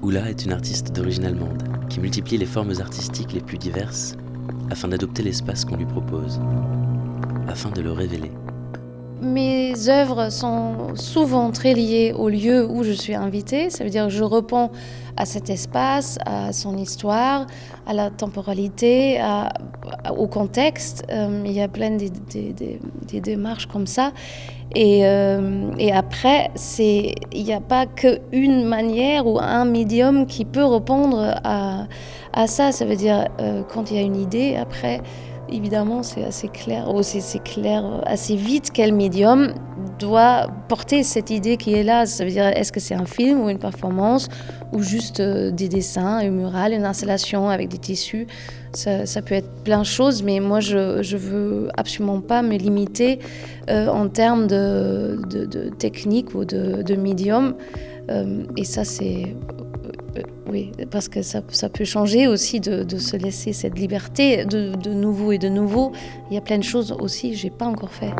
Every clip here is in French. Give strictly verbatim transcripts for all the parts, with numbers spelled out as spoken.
Oula est une artiste d'origine allemande qui multiplie les formes artistiques les plus diverses afin d'adopter l'espace qu'on lui propose, afin de le révéler. Mes œuvres sont souvent très liées au lieu où je suis invitée. Ça veut dire que je réponds à cet espace, à son histoire, à la temporalité, à, à, au contexte. Euh, il y a plein de, de, de, de démarches comme ça. Et, euh, et après, c'est, il n'y a pas qu'une manière ou un médium qui peut répondre à, à ça. Ça veut dire, euh, quand il y a une idée, après, évidemment, c'est assez clair, ou c'est, c'est clair assez vite quel médium doit porter cette idée qui est là. Ça veut dire, est-ce que c'est un film ou une performance ou juste euh, des dessins, un mural, une installation avec des tissus. Ça, ça peut être plein de choses, mais moi, je, je veux absolument pas me limiter euh, en termes de, de, de technique ou de, de médium. Euh, et ça, c'est... Euh, oui, parce que ça, ça peut changer aussi de, de se laisser cette liberté de, de nouveau et de nouveau. Il y a plein de choses aussi que je n'ai pas encore fait.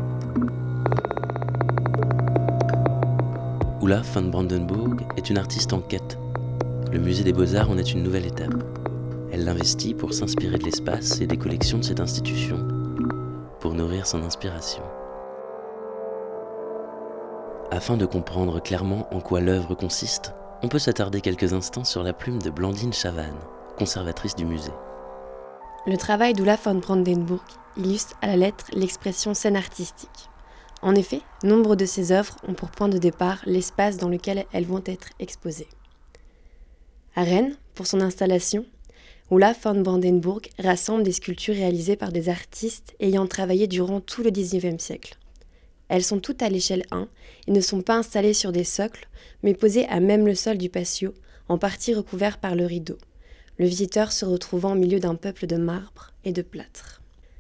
Oula van Brandenburg est une artiste en quête. Le musée des Beaux-Arts en est une nouvelle étape. Elle l'investit pour s'inspirer de l'espace et des collections de cette institution, pour nourrir son inspiration. Afin de comprendre clairement en quoi l'œuvre consiste, on peut s'attarder quelques instants sur la plume de Blandine Chavannes, conservatrice du musée. Le travail d'Oula van Brandenburg illustre à la lettre l'expression scène artistique. En effet, nombre de ses œuvres ont pour point de départ l'espace dans lequel elles vont être exposées. À Rennes, pour son installation, Oula van Brandenburg rassemble des sculptures réalisées par des artistes ayant travaillé durant tout le dix-neuvième siècle. Elles sont toutes à l'échelle un et ne sont pas installées sur des socles, mais posées à même le sol du patio, en partie recouvert par le rideau, le visiteur se retrouvant au milieu d'un peuple de marbre et de plâtre.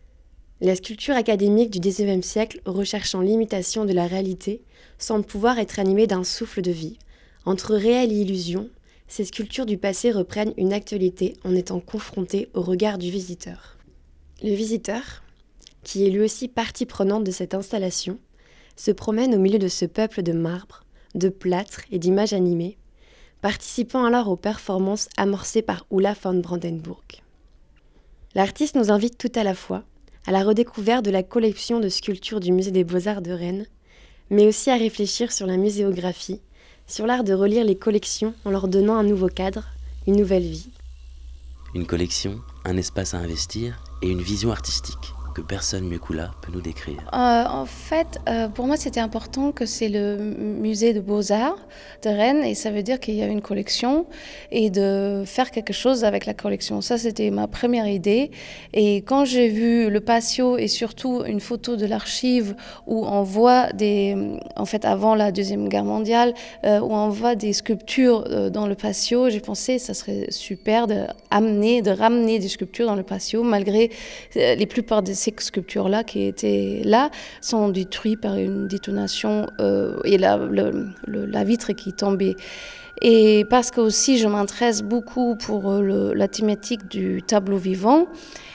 La sculpture académique du dix-neuvième siècle, recherchant l'imitation de la réalité, semble pouvoir être animée d'un souffle de vie. Entre réel et illusion, ces sculptures du passé reprennent une actualité en étant confrontées au regard du visiteur. Le visiteur, qui est lui aussi partie prenante de cette installation, se promène au milieu de ce peuple de marbre, de plâtre et d'images animées, participant alors aux performances amorcées par Oula van Brandenburg. L'artiste nous invite tout à la fois à la redécouverte de la collection de sculptures du Musée des Beaux-Arts de Rennes, mais aussi à réfléchir sur la muséographie, sur l'art de relire les collections en leur donnant un nouveau cadre, une nouvelle vie. Une collection, un espace à investir et une vision artistique que personne mieux qu'Oula peut nous décrire. Euh, en fait, euh, pour moi, c'était important que c'est le musée de Beaux-Arts de Rennes et ça veut dire qu'il y a une collection et de faire quelque chose avec la collection. Ça, c'était ma première idée. Et quand j'ai vu le patio et surtout une photo de l'archive où on voit des, en fait, avant la Deuxième Guerre mondiale, euh, où on voit des sculptures euh, dans le patio, j'ai pensé que ça serait super de amener, de ramener des sculptures dans le patio, malgré euh, les plupart de ces sculptures-là qui étaient là sont détruites par une détonation euh, et la, le, le, la vitre qui est tombée. Et parce que aussi je m'intéresse beaucoup pour le, la thématique du tableau vivant,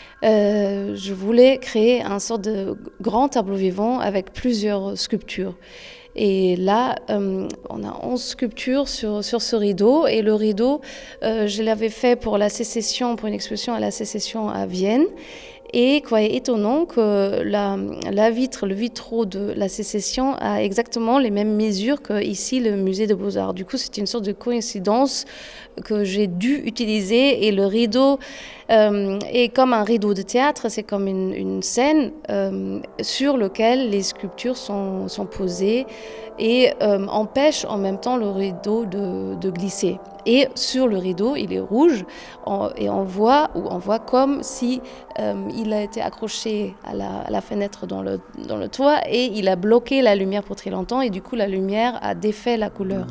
euh, je voulais créer un sorte de grand tableau vivant avec plusieurs sculptures. Et là, euh, on a onze sculptures sur, sur ce rideau. Et le rideau, euh, je l'avais fait pour la Sécession, pour une exposition à la Sécession à Vienne. Et quoi est étonnant que la, la vitre, le vitraux de la Sécession a exactement les mêmes mesures que ici le musée des Beaux-Arts. Du coup, c'est une sorte de coïncidence que j'ai dû utiliser. Et le rideau euh, est comme un rideau de théâtre, c'est comme une, une scène euh, sur laquelle les sculptures sont, sont posées et euh, empêche en même temps le rideau de, de glisser. Et sur le rideau, il est rouge on, et on voit, ou on voit comme si euh, il a été accroché à la, à la fenêtre dans le, dans le toit et il a bloqué la lumière pour très longtemps et du coup la lumière a défait la couleur.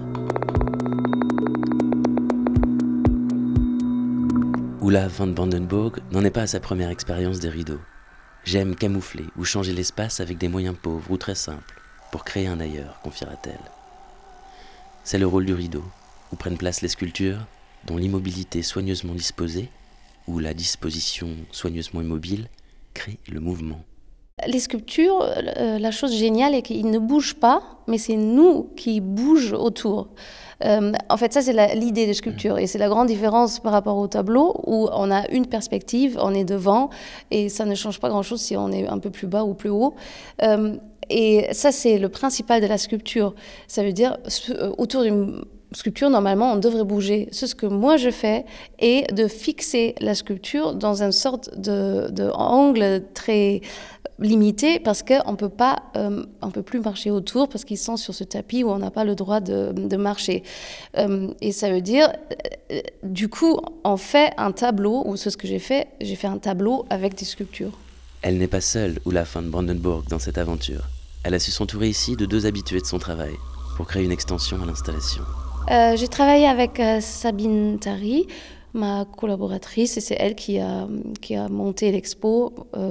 Oula van Brandenburg n'en est pas à sa première expérience des rideaux. J'aime camoufler ou changer l'espace avec des moyens pauvres ou très simples pour créer un ailleurs, confiera-t-elle. C'est le rôle du rideau, où prennent place les sculptures, dont l'immobilité soigneusement disposée, ou la disposition soigneusement immobile, crée le mouvement. Les sculptures, euh, la chose géniale est qu'ils ne bougent pas, mais c'est nous qui bougeons autour. Euh, en fait, ça, c'est la, l'idée de sculpture. Et c'est la grande différence par rapport au tableau, où on a une perspective, on est devant, et ça ne change pas grand-chose si on est un peu plus bas ou plus haut. Euh, et ça, c'est le principal de la sculpture. Ça veut dire, autour d'une sculpture, normalement, on devrait bouger. C'est ce que moi je fais, et de fixer la sculpture dans une sorte de, de angle très limité, parce qu'on peut pas, euh, on peut plus marcher autour, parce qu'ils sont sur ce tapis où on n'a pas le droit de, de marcher. Euh, et ça veut dire, euh, du coup, on fait un tableau, ou c'est ce que j'ai fait, j'ai fait un tableau avec des sculptures. Elle n'est pas seule, Ulla von Brandenburg, dans cette aventure. Elle a su s'entourer ici de deux habitués de son travail, pour créer une extension à l'installation. Euh, j'ai travaillé avec euh, Sabine Tari, ma collaboratrice, et c'est elle qui a, qui a monté l'expo. Euh,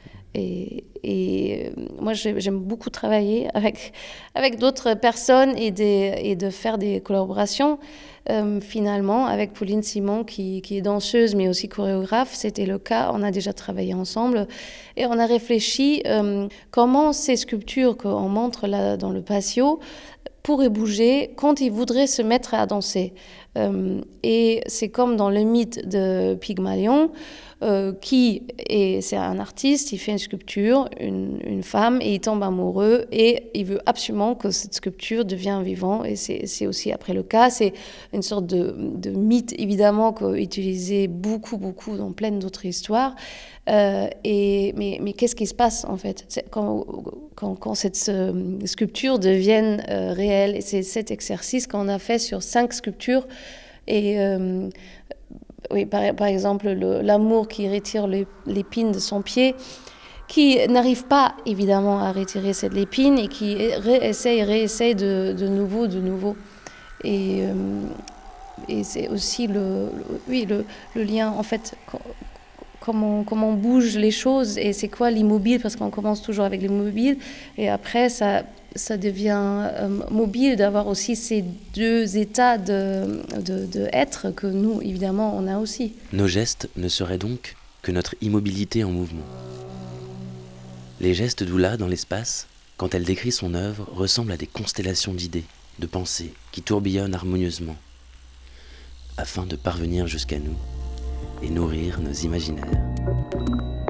et, et euh, moi, j'aime beaucoup travailler avec, avec d'autres personnes et, des, et de faire des collaborations. Euh, finalement, avec Pauline Simon, qui, qui est danseuse, mais aussi chorégraphe, c'était le cas. On a déjà travaillé ensemble et on a réfléchi euh, comment ces sculptures qu'on montre là dans le patio pourrait bouger quand il voudrait se mettre à danser. Euh, et c'est comme dans le mythe de Pygmalion, euh, qui est, c'est un artiste, il fait une sculpture, une, une femme, et il tombe amoureux, et il veut absolument que cette sculpture devienne vivante, et c'est, c'est aussi après le cas, c'est une sorte de, de mythe, évidemment, qu'utilisé beaucoup, beaucoup dans plein d'autres histoires. Euh, et, mais, mais qu'est-ce qui se passe, en fait, c'est quand, quand, quand cette euh, sculpture devient euh, réelle? Et c'est cet exercice qu'on a fait sur cinq sculptures. Et euh, oui, par, par exemple, le, l'amour qui retire le, l'épine de son pied, qui n'arrive pas, évidemment, à retirer cette épine et qui réessaye, réessaye de, de nouveau, de nouveau. Et, euh, et c'est aussi le, le, oui, le, le lien, en fait, comment, comment on bouge les choses et c'est quoi l'immobile, parce qu'on commence toujours avec l'immobile et après ça, ça devient euh, mobile, d'avoir aussi ces deux états de, de, de être que nous, évidemment, on a aussi. Nos gestes ne seraient donc que notre immobilité en mouvement. Les gestes d'Ulla dans l'espace, quand elle décrit son œuvre, ressemblent à des constellations d'idées, de pensées, qui tourbillonnent harmonieusement, afin de parvenir jusqu'à nous et nourrir nos imaginaires.